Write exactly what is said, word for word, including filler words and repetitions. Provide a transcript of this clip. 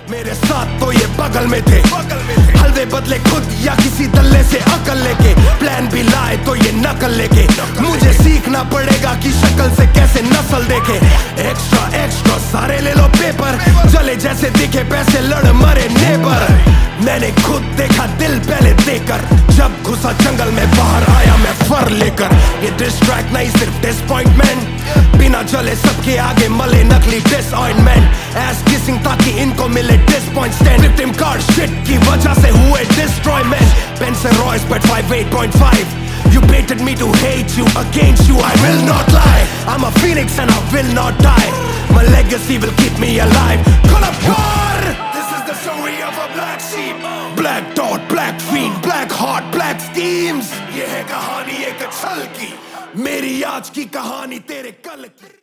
मेरे साथ तो ये बगल में थे, हलवे बदले खुद या किसी दल्ले से अकल लेके, प्लान भी लाए तो ये नकल लेके। मुझे सीखना पड़ेगा कि शक्ल से कैसे नस्ल देखे। एक्स्ट्रा एक्स्ट्रा सारे ले लो पेपर, जले जैसे दिखे पैसे लड़ मरे नेबर। मैंने खुद देखा दिल पहले देकर, जब घुसा जंगल में बाहर आया मैं फर लेकर। ये डिस्ट्रैक्ट नहीं सिर्फ डिसअपॉइंटमेंट, बिना जले सबके आगे मले नकली डिसऑइंटमेंट। एस किसिंग ताकि इनको मिले disappoint stand, victim card shit की वजह से हुए destroyment. Benson Royce but five eight point five, you baited me to hate you, against you I will not lie. I'm a phoenix and I will not die, my legacy will keep me alive. Kolabkar! This is the story of a black sheep, black dot, black fiend, black heart, black schemes. ये है कहानी एक छल की, मेरी आज की कहानी तेरे कल की।